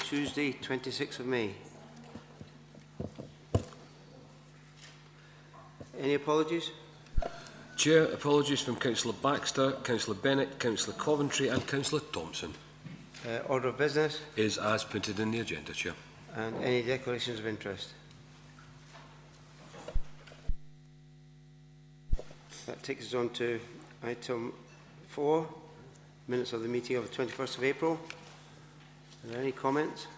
Tuesday, 26th of May. Any apologies? Chair, apologies from Councillor Baxter, Councillor Bennett, Councillor Coventry and Councillor Thompson. Order of business? Is as printed in the agenda, Chair. And any declarations of interest? That takes us on to item 4, minutes of the meeting of the 21st of April. Are there any comments?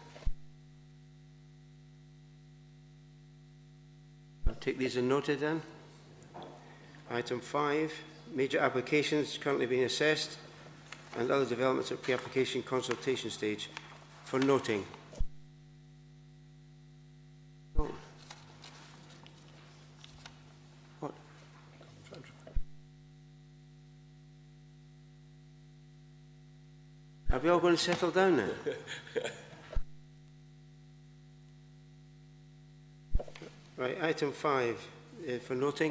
I'll take these as noted then. Item 5, major applications currently being assessed and other developments at pre-application consultation stage for noting. Oh. What? Are we all going to settle down now? Right, item 5 for noting.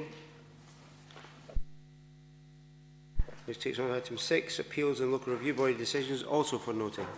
Which takes on item 6, appeals and local review body decisions, also for noting.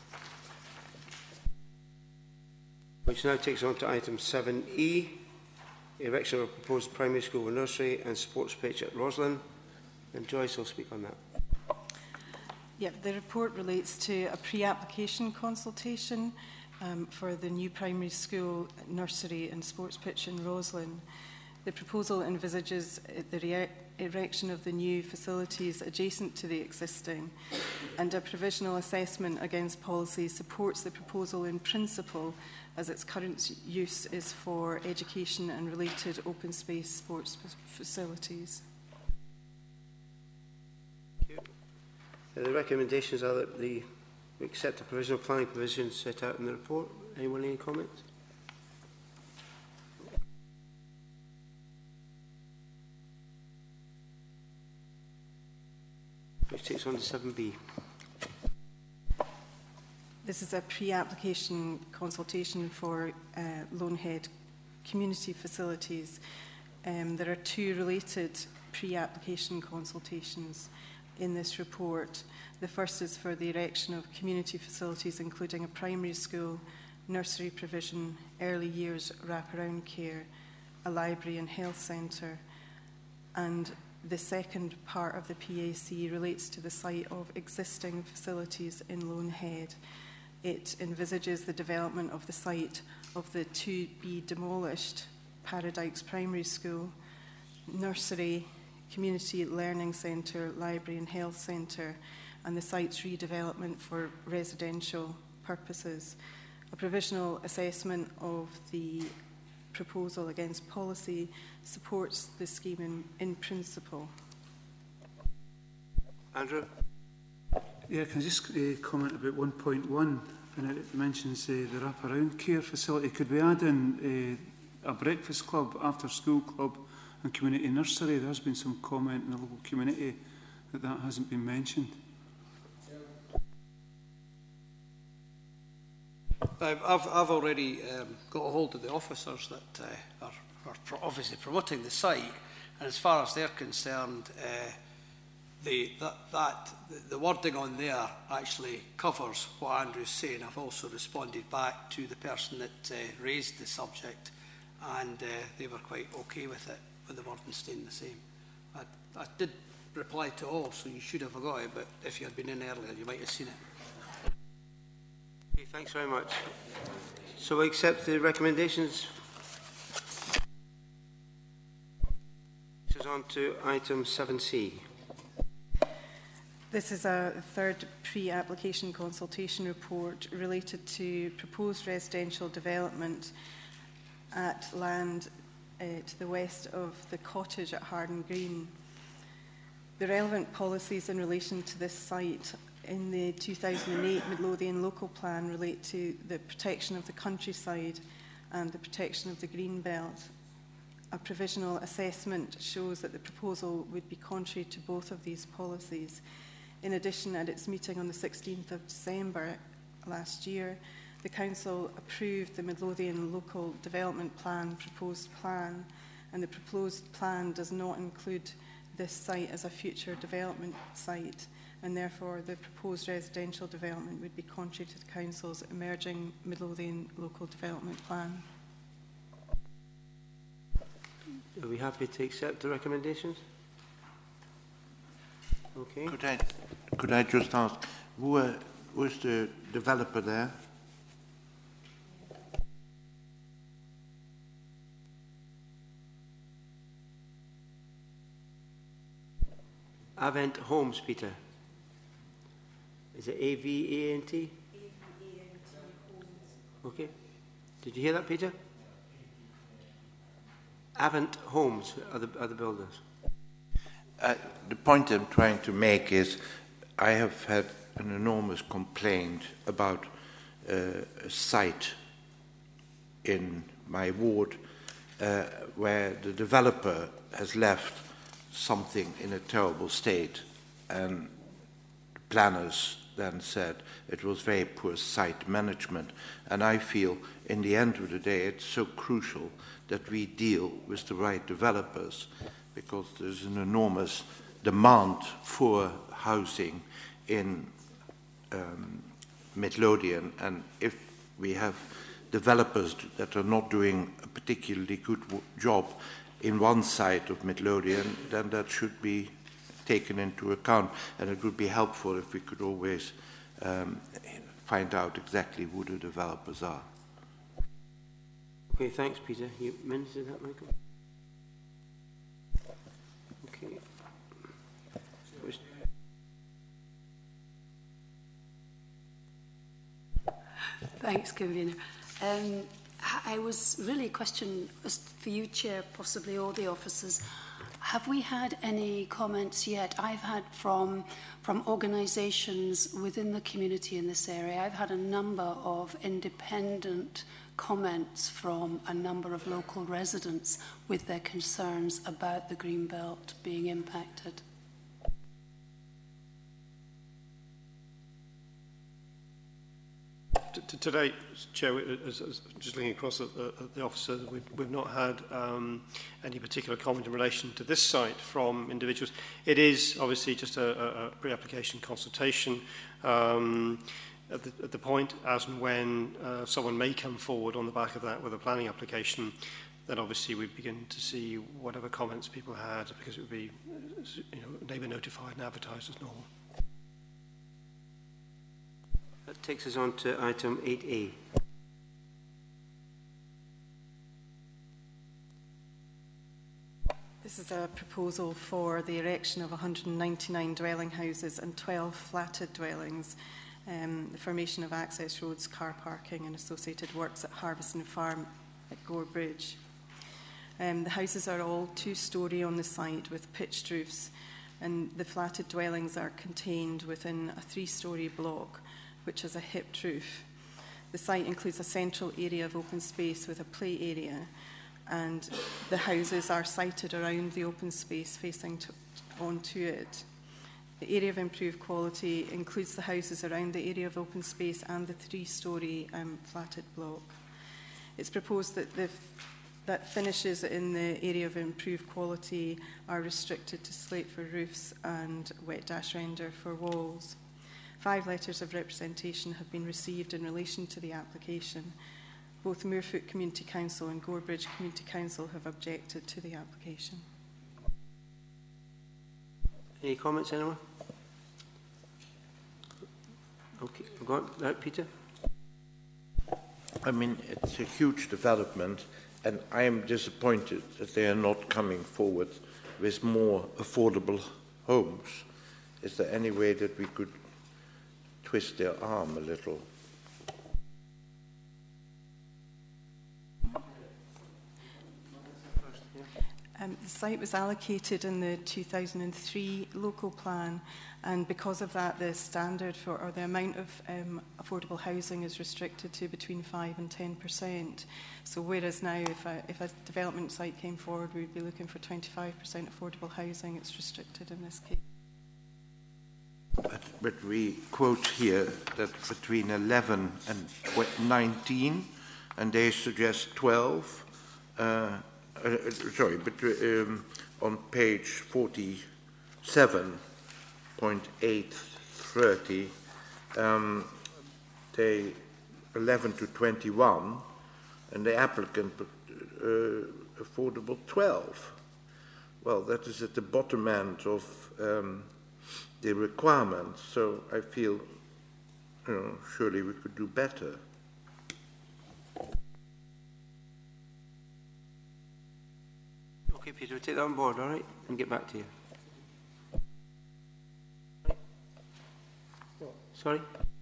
Which now takes on to item 7E, erection of a proposed primary school with nursery and sports pitch at Roslin. And Joyce will speak on that. Yep, the report relates to a pre-application consultation for the new primary school, nursery and sports pitch in Roslin. The proposal envisages the erection of the new facilities adjacent to the existing, and a provisional assessment against policy supports the proposal in principle, as its current use is for education and related open space sports facilities. The recommendations are that we accept the provisional planning provisions set out in the report. Anyone any comments? Which takes on to 7B. This is a pre-application consultation for Lonehead community facilities. There are 2 related pre-application consultations in this report. The first is for the erection of community facilities including a primary school, nursery provision, early years wraparound care, a library and health centre, and the second part of the PAC relates to the site of existing facilities in Lonehead. It envisages the development of the site of the to-be demolished Paradise Primary School, nursery, community learning centre, library and health centre, and the site's redevelopment for residential purposes. A provisional assessment of the proposal against policy supports the scheme in principle. Andrew? Yeah, can I just comment about 1.1, and it mentions the wraparound care facility. Could we add in a breakfast club, after school club and community nursery? There has been some comment in the local community that hasn't been mentioned. I've already got a hold of the officers that are obviously promoting the site, and as far as they're concerned, the wording on there actually covers what Andrew's saying. I've also responded back to the person that raised the subject, and they were quite okay with it, with the wording staying the same. I did reply to all, so you should have got it, but if you had been in earlier, you might have seen it. Okay, thanks very much. So we accept the recommendations. This is on to item 7C. This is a third pre-application consultation report related to proposed residential development at land to the west of the cottage at Harden Green. The relevant policies in relation to this site in the 2008 Midlothian Local Plan relate to the protection of the countryside and the protection of the green belt. A provisional assessment shows that the proposal would be contrary to both of these policies. In addition, at its meeting on the 16th of December last year, the Council approved the Midlothian Local Development Plan proposed plan, and the proposed plan does not include this site as a future development site, and therefore the proposed residential development would be contrary to the Council's emerging Midlothian local development plan. Are we happy to accept the recommendations? Okay. Could I just ask, who was the developer there? Avent Homes, Peter. Is it A-V-A-N-T? Okay. Did you hear that, Peter? Avent Homes are the builders. The point I'm trying to make is I have had an enormous complaint about a site in my ward where the developer has left something in a terrible state, and the planners then said it was very poor site management. And I feel in the end of the day it's so crucial that we deal with the right developers, because there's an enormous demand for housing in Midlothian, and if we have developers that are not doing a particularly good job in one side of Midlothian, then that should be taken into account, and it would be helpful if we could always find out exactly who the developers are. Okay, thanks, Peter. You mentioned that, Michael? Okay. Thanks, Convener. I was really a question for you, Chair, possibly all the officers. Have we had any comments yet? I've had from organisations within the community in this area. I've had a number of independent comments from a number of local residents with their concerns about the Greenbelt being impacted. To date, Chair, just looking across at the officer, we've not had any particular comment in relation to this site from individuals. It is obviously just a pre-application consultation at the point as and when someone may come forward on the back of that with a planning application. Then obviously we begin to see whatever comments people had, because it would be neighbour notified and advertised as normal. That takes us on to item 8A. This is a proposal for the erection of 199 dwelling houses and 12 flatted dwellings, the formation of access roads, car parking and associated works at Harveston Farm at Gorebridge. The houses are all two-storey on the site with pitched roofs, and the flatted dwellings are contained within a three-storey block which has a hipped roof. The site includes a central area of open space with a play area, and the houses are sited around the open space facing onto it. The area of improved quality includes the houses around the area of open space and the three-storey flatted block. It's proposed that finishes in the area of improved quality are restricted to slate for roofs and wet dash render for walls. 5 letters of representation have been received in relation to the application. Both Muirfoot Community Council and Gorebridge Community Council have objected to the application. Any comments, anyone? Okay, we've got that, Peter? I mean, it's a huge development, and I am disappointed that they are not coming forward with more affordable homes. Is there any way that we could twist their arm a little? The site was allocated in the 2003 local plan, and because of that, the standard for, or the amount of affordable housing is restricted to between 5 and 10%. So whereas now, if a development site came forward, we would be looking for 25% affordable housing, it's restricted in this case. But we quote here that between 11 and 19, and they suggest 12. On page 47.8 30, they 11 to 21, and the applicant affordable 12. Well, that is at the bottom end of the requirements, so I feel, surely we could do better. Okay, Peter, we'll take that on board, all right, and get back to you. Sorry?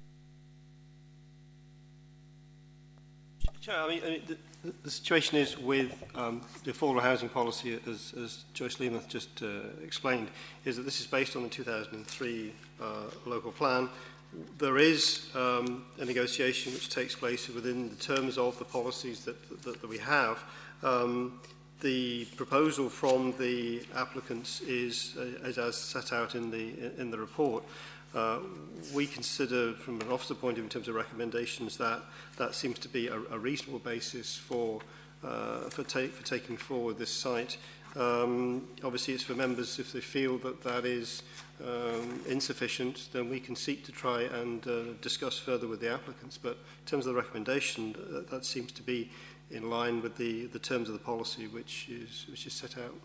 Chair, I mean the situation is with the affordable housing policy, as Joyce Leamoth just explained, is that this is based on the 2003 local plan. There is a negotiation which takes place within the terms of the policies that we have. The proposal from the applicants is as set out in the report. We consider, from an officer point of view, in terms of recommendations, that seems to be a reasonable basis for taking forward this site. Obviously, it's for members, if they feel that is insufficient, then we can seek to try and discuss further with the applicants. But in terms of the recommendation, that seems to be in line with the terms of the policy, which is set out.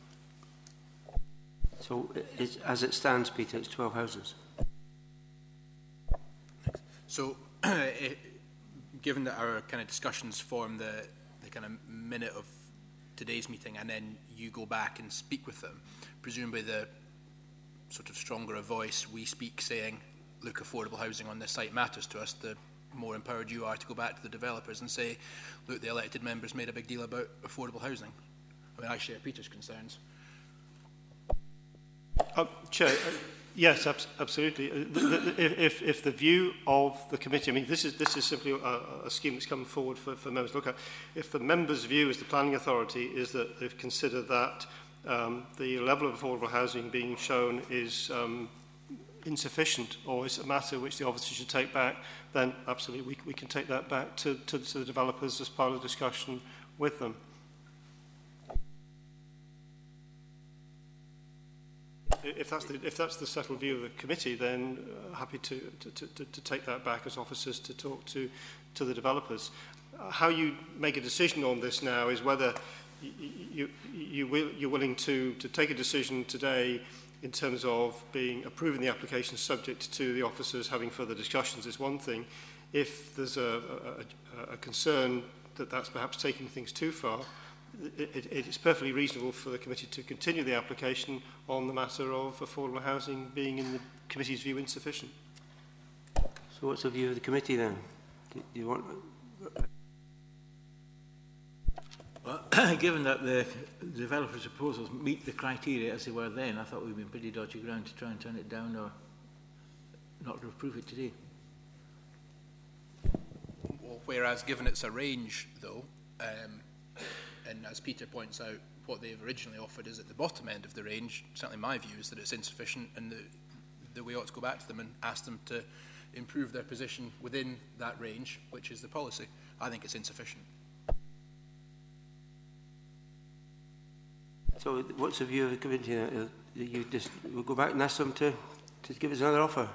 So, as it stands, Peter, it's 12 houses. So, given that our kind of discussions form the kind of minute of today's meeting, and then you go back and speak with them, presumably the sort of stronger a voice we speak saying, look, affordable housing on this site matters to us, the more empowered you are to go back to the developers and say, look, the elected members made a big deal about affordable housing. I mean, I share Peter's concerns. Chair, yes, absolutely. If the view of the committee, I mean, this is simply a scheme that's come forward for members to look at. If the members' view as the planning authority is that they've considered that the level of affordable housing being shown is insufficient, or is a matter which the officer should take back, then absolutely we can take that back to the developers as part of the discussion with them. If that's the settled view of the committee, then happy to take that back as officers to talk to the developers. How you make a decision on this now is whether you're willing to take a decision today in terms of approving the application subject to the officers having further discussions is one thing. If there's a concern that that's perhaps taking things too far, it's perfectly reasonable for the committee to continue the application on the matter of affordable housing being, in the committee's view, insufficient. So what's the view of the committee then? Do you want... Well, given that the developer's proposals meet the criteria as they were then, I thought we'd been pretty dodgy ground to try and turn it down or not to approve it today. Well, whereas given it's a range, though, and as Peter points out, what they've originally offered is at the bottom end of the range. Certainly my view is that it's insufficient, and that we ought to go back to them and ask them to improve their position within that range, which is the policy. I think it's insufficient. So what's the view of the committee? You just we'll go back and ask them to give us another offer?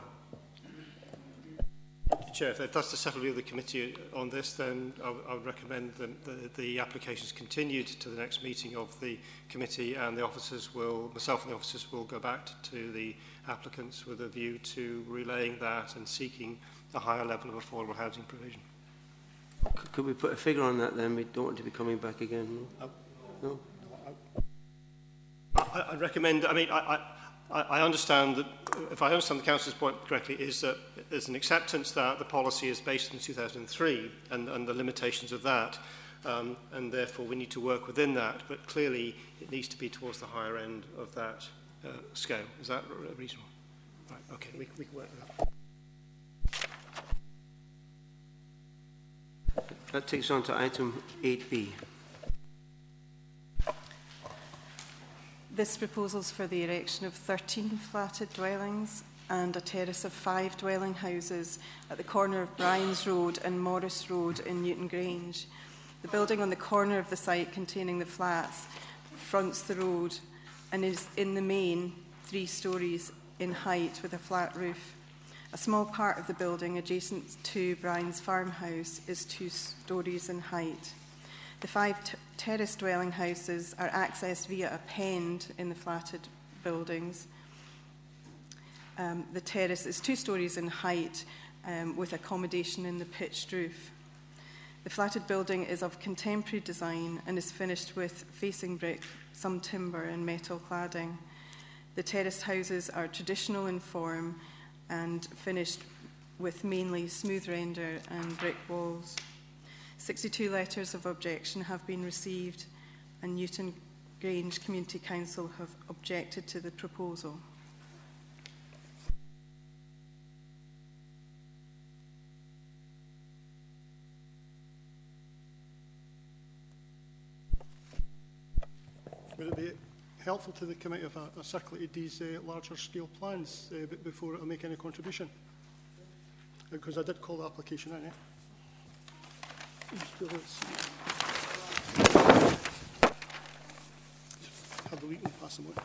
Chair, if that's the settled view of the committee on this, then I would recommend that the applications continued to the next meeting of the committee, and the officers will, myself and the officers will go back to the applicants with a view to relaying that and seeking a higher level of affordable housing provision. Could we put a figure on that then? We don't want to be coming back again. No? I'd recommend, I mean, I understand that, if I understand the Councillor's point correctly, is that there's an acceptance that the policy is based in 2003 and the limitations of that, and therefore we need to work within that, but clearly it needs to be towards the higher end of that scale. Is that reasonable? Right, okay, we can work with that. That takes on to item 8B. This proposal is for the erection of 13 flatted dwellings and a terrace of 5 dwelling houses at the corner of Bryans Road and Morris Road in Newton Grange. The building on the corner of the site containing the flats fronts the road and is in the main 3 stories in height with a flat roof. A small part of the building adjacent to Brian's farmhouse is 2 stories in height. The 5 terrace dwelling houses are accessed via a pend in the flatted buildings. The terrace is 2 stories in height with accommodation in the pitched roof. The flatted building is of contemporary design and is finished with facing brick, some timber and metal cladding. The terraced houses are traditional in form and finished with mainly smooth render and brick walls. 62 letters of objection have been received, and Newton Grange Community Council have objected to the proposal. Would it be helpful to the committee if I circulated these larger scale plans before I make any contribution? Because I did call the application in. Have the week and pass them on.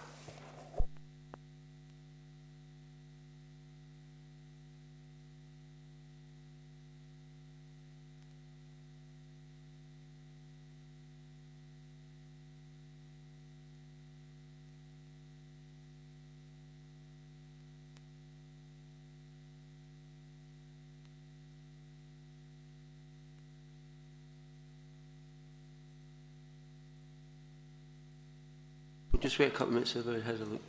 We'll just wait a couple of minutes so everybody has a look.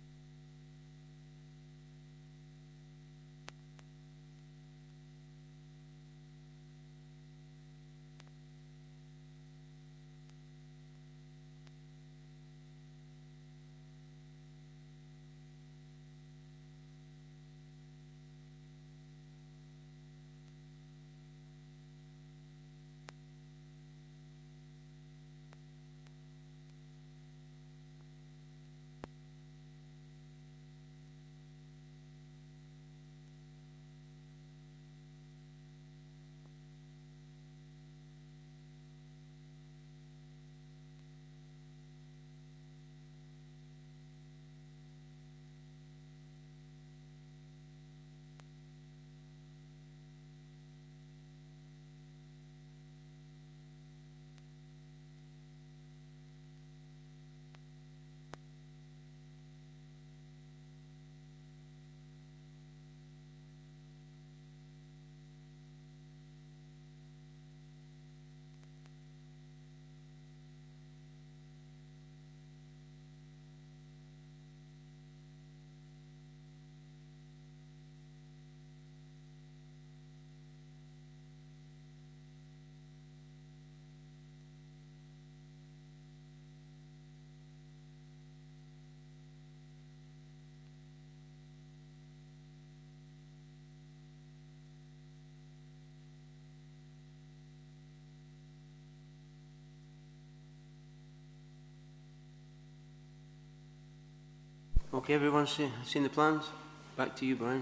Okay, everyone's seen the plans? Back to you, Brian.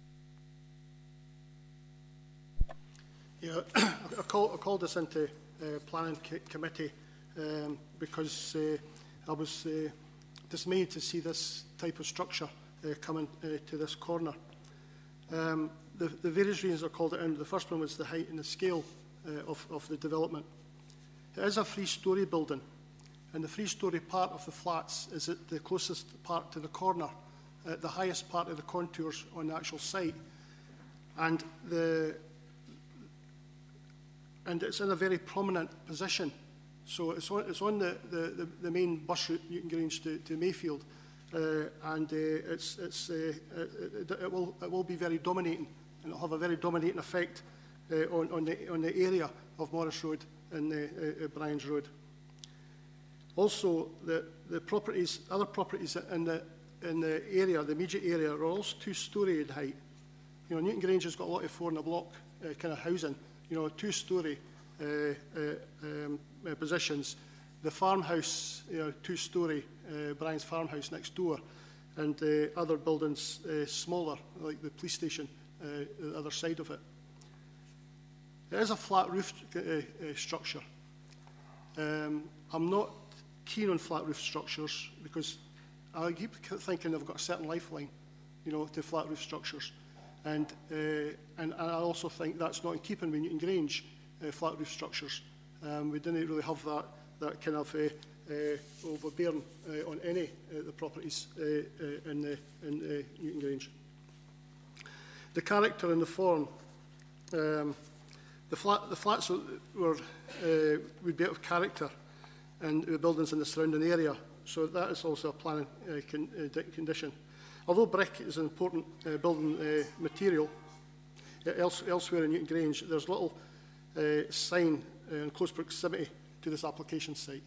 Yeah, I called this into planning committee because I was dismayed to see this type of structure coming to this corner. The various reasons I called it in. The first one was the height and the scale of the development. It is a 3-storey building, and the 3-storey part of the flats is at the closest part to the corner, at the highest part of the contours on the actual site. And it's in a very prominent position. So it's on the main bus route, Newton Grange to Mayfield, and it will be very dominating, and it'll have a very dominating effect on the area of Morris Road and Brian's Road. Also, the other properties in the area, the immediate area, are also 2-storey in height. You know, Newton Grange has got a lot of 4 in a block kind of housing. You know, 2-storey positions. The farmhouse, 2-storey, Brian's farmhouse next door, and other buildings smaller, like the police station, the other side of it. It is a flat roof structure. I'm not keen on flat roof structures because I keep thinking they've got a certain lifeline, to flat roof structures. And I also think that's not in keeping with Newton Grange flat roof structures. We didn't really have that kind of overbearing on any of the properties in Newton Grange. The character and the form. The flats would be out of character and the buildings in the surrounding area, so that is also a planning condition. Although brick is an important building material, elsewhere in Newton Grange, there's little sign in close proximity to this application site.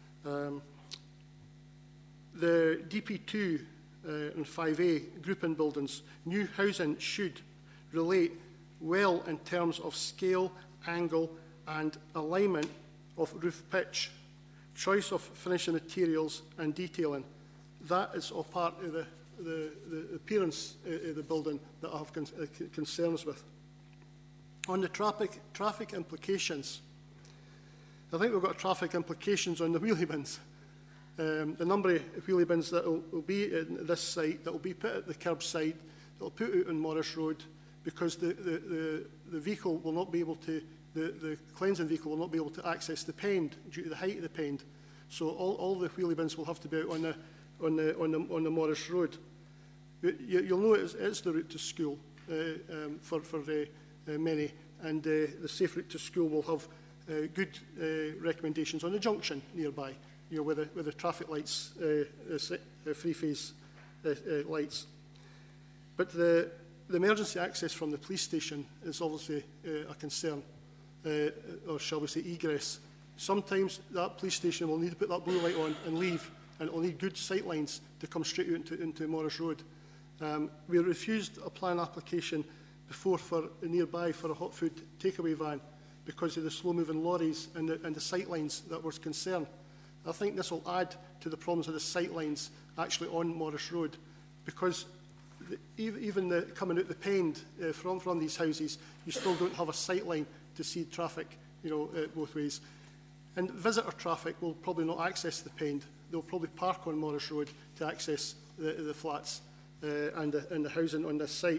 The DP2 and 5A grouping buildings, new housing should relate well in terms of scale, angle and alignment of roof pitch, choice of finishing materials and detailing. That is all part of the appearance of the building that I have concerns with. On the traffic implications, I think we've got traffic implications on the wheelie bins. The number of wheelie bins that will be in this site, that will be put at the curbside, that will put out on Morris Road, because the vehicle will not be able to, the cleansing vehicle will not be able to access the pend due to the height of the pend. So all the wheelie bins will have to be out on the Morris Road. You'll know it's the route to school for many, and the safe route to school will have good recommendations on the junction nearby, you know, where the traffic lights, free phase lights. But the emergency access from the police station is obviously a concern, or shall we say egress. Sometimes that police station will need to put that blue light on and leave, and it will need good sight lines to come straight out into Morris Road. We refused a plan application before nearby for a hot food takeaway van because of the slow-moving lorries and the sight lines that was concerned. I think this will add to the problems of the sight lines actually on Morris Road, because even coming out the pend from these houses, you still don't have a sight line to see traffic, you know, both ways. And visitor traffic will probably not access the pend. They'll probably park on Morris Road to access the flats and the housing on this site.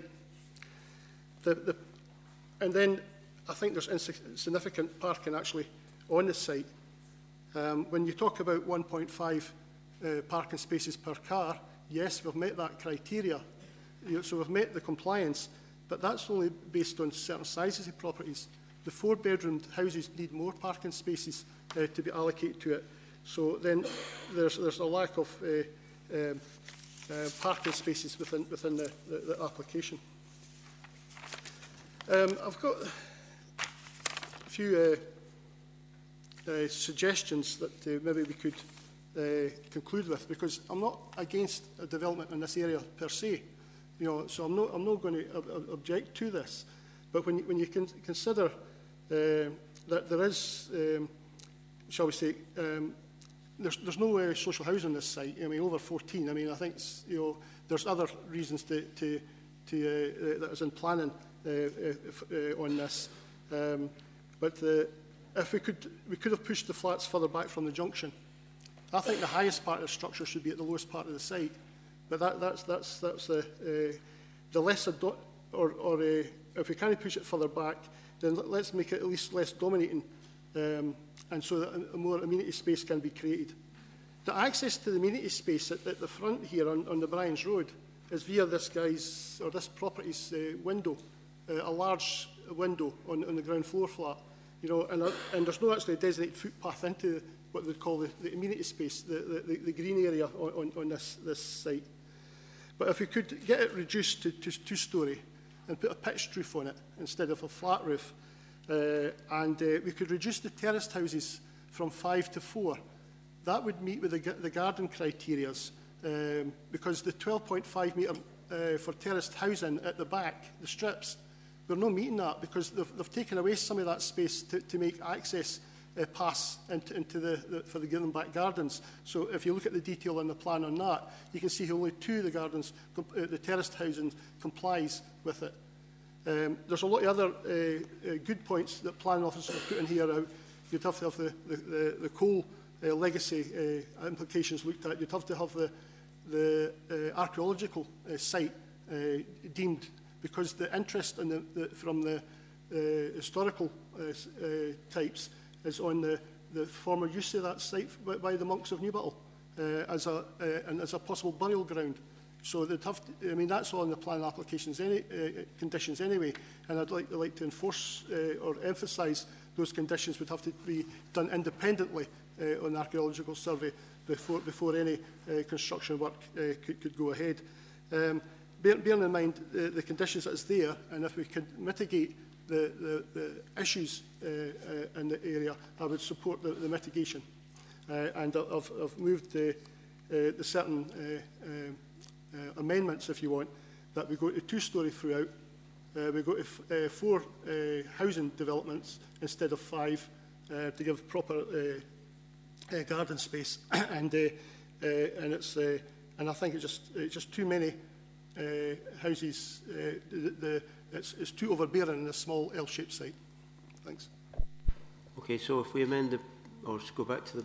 And then I think there's insignificant parking actually on the site. When you talk about 1.5 parking spaces per car, yes, we've met that criteria. So we've met the compliance, but that's only based on certain sizes of properties. The 4-bedroom houses need more parking spaces to be allocated to it. So then there's a lack of parking spaces within the application. I've got a few suggestions that maybe we could conclude with, because I'm not against a development in this area per se, you know, so I'm not going to object to this. But when you can consider that there is, shall we say, there's no social housing on this site. I mean, over 14. I mean, I think you know there's other reasons that is in planning on this. But if we could have pushed the flats further back from the junction. I think the highest part of the structure should be at the lowest part of the site. But that's the less or if we can't push it further back, then let's make it at least less dominating, and so that a more amenity space can be created. The access to the amenity space at the front here on the Bryans Road is via this property's window, a large window on the ground floor flat, you know, and there's no actually a designated footpath into what they'd call the amenity space, the green area on this site. But if we could get it reduced to 2-storey and put a pitched roof on it instead of a flat roof, and we could reduce the terraced houses from 5 to 4, that would meet with the garden criteria, because the 12.5 metre for terraced housing at the back, the strips, we're not meeting that because they've taken away some of that space to make access pass into for the given back gardens. So if you look at the detail in the plan on that, you can see only 2 of the gardens, the terraced housing, complies with it. There's a lot of other good points that planning officers have put in here. You'd have to have the coal legacy implications looked at. You'd have to have the archaeological site deemed because the interest in from the historical types is on the former use of that site by the monks of Newbattle as a possible burial ground. So they'd have to, I mean, that's all in the planning applications conditions anyway, and I'd like to enforce or emphasise those conditions would have to be done independently on the archaeological survey before any construction work could go ahead. Bearing in mind the conditions that's there, and if we could mitigate the issues in the area, I would support the mitigation. And I've moved the certain amendments, if you want, that we go to 2-storey throughout. We go to 4 housing developments instead of 5 to give proper garden space, and I think it's just too many houses. It's too overbearing in a small L-shaped site. Thanks. Okay, so if we amend or go back to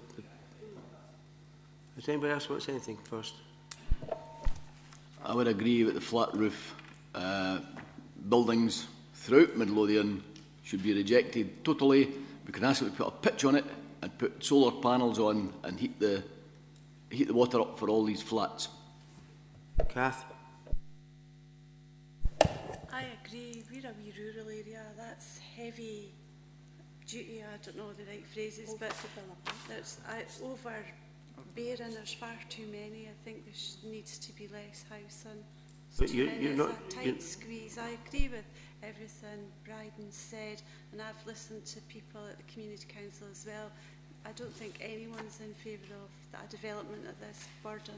does anybody else want to say anything first? I would agree with the flat roof. Buildings throughout Midlothian should be rejected totally. We can actually put a pitch on it and put solar panels on and heat the water up for all these flats. Kath? I agree. We're a wee rural area. That's heavy duty. I don't know the right phrases, but there's overbearing. There's far too many. I think there needs to be less housing. But you're not a tight squeeze. I agree with everything Bryden said, and I've listened to people at the Community Council as well. I don't think anyone's in favour of that development of this burden.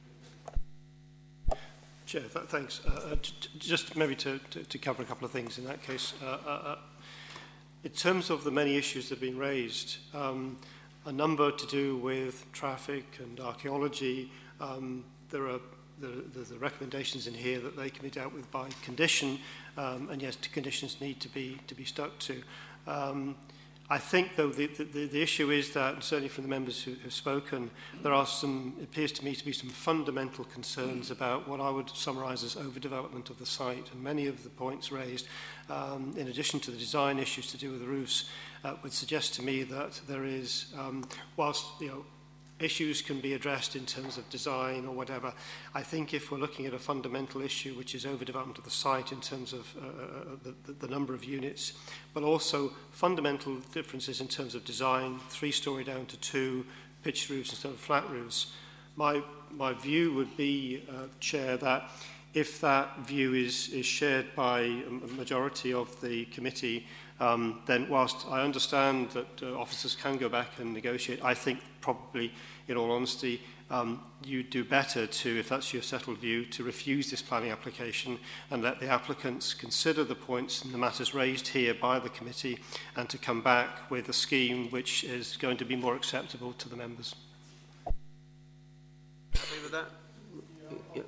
Chair, thanks. Just maybe to cover a couple of things in that case. In terms of the many issues that have been raised, a number to do with traffic and archaeology, there are the recommendations in here that they can be dealt with by condition, and yes, conditions need to be stuck to. I think, though, the issue is that, certainly from the members who have spoken, there are it appears to me to be some fundamental concerns about what I would summarise as overdevelopment of the site, and many of the points raised, in addition to the design issues to do with the roofs, would suggest to me that there is, whilst, issues can be addressed in terms of design or whatever, I think if we're looking at a fundamental issue, which is overdevelopment of the site in terms of the number of units, but also fundamental differences in terms of design, 3-storey down to 2, pitched roofs instead of flat roofs, my view would be, Chair, that if that view is shared by a majority of the committee, then whilst I understand that officers can go back and negotiate, I think probably, in all honesty, you do better to, if that's your settled view, to refuse this planning application and let the applicants consider the points and the matters raised here by the committee, and to come back with a scheme which is going to be more acceptable to the members. Happy with that? Yeah.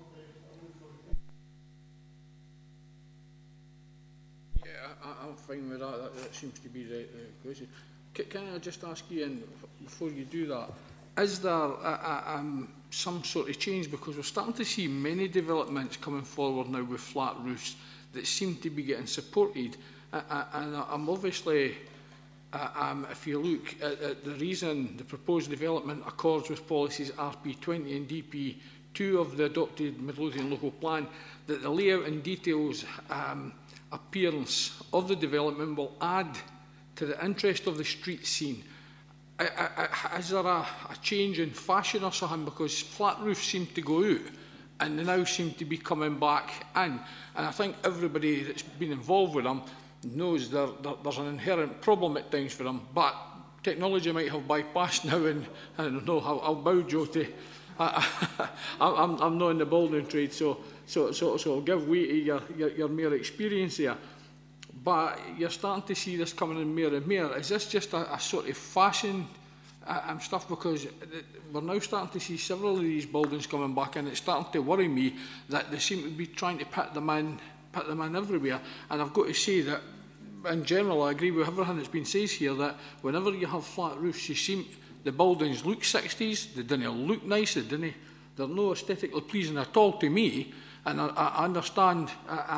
I'm fine with that. That seems to be the question. Can I just ask you, and before you do that, is there some sort of change? Because we're starting to see many developments coming forward now with flat roofs that seem to be getting supported. And I'm obviously, if you look at the reason the proposed development accords with policies RP20 and DP2 of the adopted Midlothian local plan, that the layout and details appearance of the development will add to the interest of the street scene. Is there a change in fashion or something? Because flat roofs seem to go out and they now seem to be coming back in. And I think everybody that's been involved with them knows there's an inherent problem at times for them. But technology might have bypassed now, and I don't know, I'll bow, Joe, to... I'm not in the building trade, so I'll give way to your mere experience there. But you're starting to see this coming in more and more. Is this just a sort of fashion stuff? Because we're now starting to see several of these buildings coming back, and it's starting to worry me that they seem to be trying to put them in everywhere. And I've got to say that, in general, I agree with everything that's been said here, that whenever you have flat roofs, the buildings look 60s, they don't look nice, they're not aesthetically pleasing at all to me. And I understand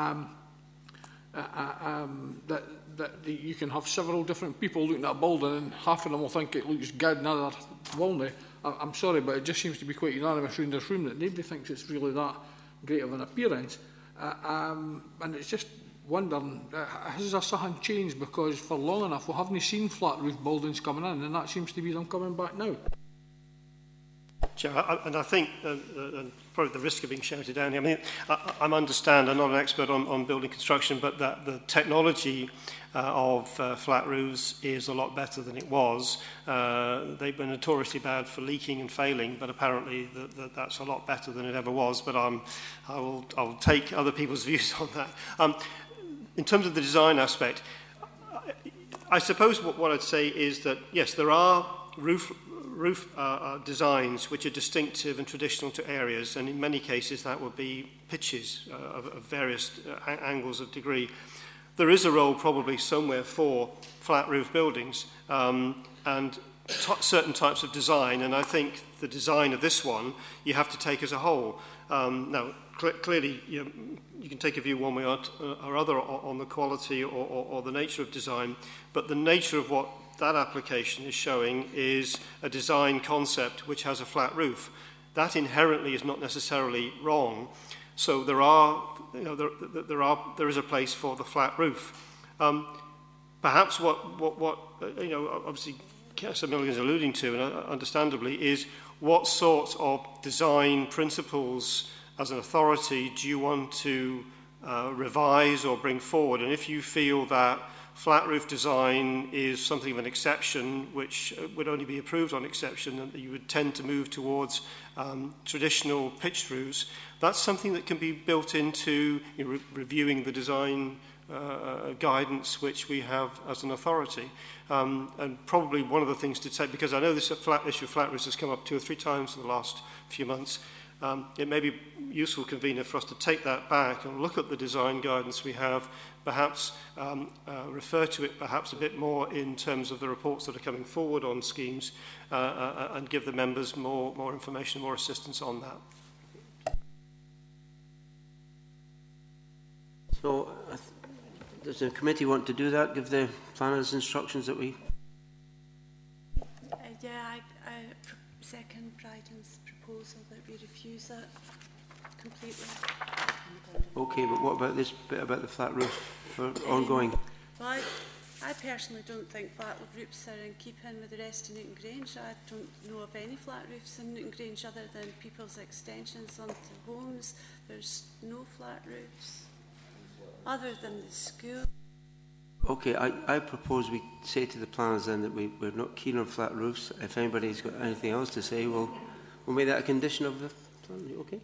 that you can have several different people looking at a building and half of them will think it looks good and others won't. I'm sorry, but it just seems to be quite unanimous around this room that nobody thinks it's really that great of an appearance. And it's just wondering, has there something changed? Because for long enough we haven't seen flat roof buildings coming in, and that seems to be them coming back now. Chair, and I think probably the risk of being shouted down here. I mean, I understand, I'm not an expert on building construction, but that the technology of flat roofs is a lot better than it was. They were notoriously bad for leaking and failing, but apparently that's a lot better than it ever was. But I'll take other people's views on that. In terms of the design aspect, I suppose what I'd say is that, yes, there are roof designs which are distinctive and traditional to areas, and in many cases that would be pitches of various angles of degree. There is a role probably somewhere for flat roof buildings and certain types of design, and I think the design of this one you have to take as a whole. Now, clearly you can take a view one way or other on the quality or the nature of design, but the nature of what that application is showing is a design concept which has a flat roof. That inherently is not necessarily wrong. So there is a place for the flat roof. Perhaps what obviously Councillor Milligan is alluding to, and understandably, is what sorts of design principles as an authority do you want to revise or bring forward? And if you feel that flat roof design is something of an exception, which would only be approved on exception, and you would tend to move towards traditional pitched roofs, that's something that can be built into reviewing the design guidance which we have as an authority. And probably one of the things to take, because I know this issue of flat roofs has come up 2 or 3 times in the last few months, it may be useful, convener, for us to take that back and look at the design guidance we have, perhaps refer to it perhaps a bit more in terms of the reports that are coming forward on schemes and give the members more information, more assistance on that. So, does the committee want to do that? Give the planners instructions that we... Yeah, I second Bryden's proposal that we refuse it completely. Okay, but what about this bit about the flat roof for ongoing? Well, I personally don't think flat roofs are in keeping with the rest of Newton Grange. I don't know of any flat roofs in Newton Grange other than people's extensions onto homes. There's no flat roofs other than the school. Okay, I propose we say to the planners then that we're not keen on flat roofs. If anybody's got anything else to say, we'll make that a condition of the plan. Okay?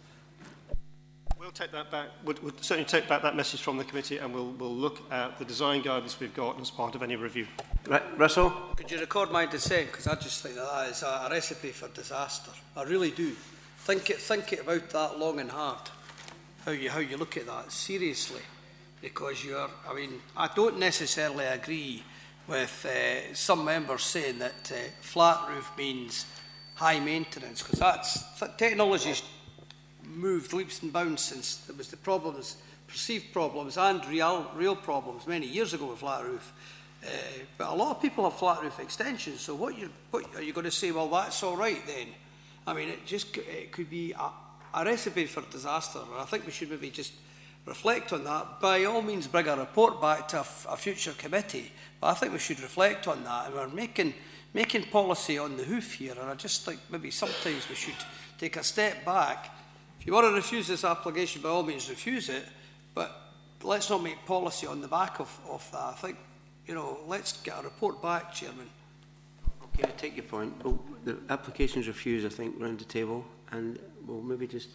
We'll take that back. We'll certainly take back that message from the committee, and we'll look at the design guidance we've got as part of any review. Right, Russell? Could you record my dissent? Because I just think that is a recipe for disaster. I really do. Think it about that long and hard. How you look at that seriously, because I don't necessarily agree with some members saying that flat roof means high maintenance, because technology's moved leaps and bounds since there was the problems, perceived problems and real problems many years ago with flat roof. But a lot of people have flat roof extensions, so what are you going to say, well, that's all right then? I mean, it could be a recipe for disaster, and I think we should maybe just reflect on that. By all means, bring a report back to a future committee, but I think we should reflect on that, and we're making policy on the hoof here, and I just think maybe sometimes we should take a step back. If you want to refuse this application, by all means refuse it, but let's not make policy on the back of that. I think, let's get a report back, Chairman. Okay, I take your point. Well, the application's refused, I think, round the table, and we'll maybe just...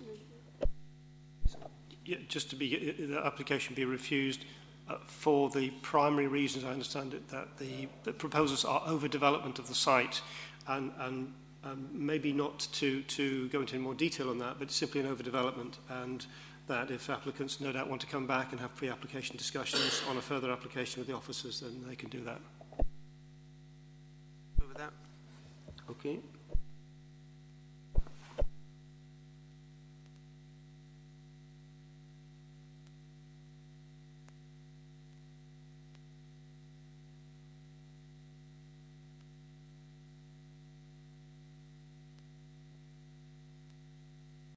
Yeah, just to be, the application be refused for the primary reasons, I understand it, that the proposals are overdevelopment of the site, and maybe not to go into more detail on that, but simply an overdevelopment, and that if applicants no doubt want to come back and have pre-application discussions on a further application with the officers, then they can do that. Over that? Okay.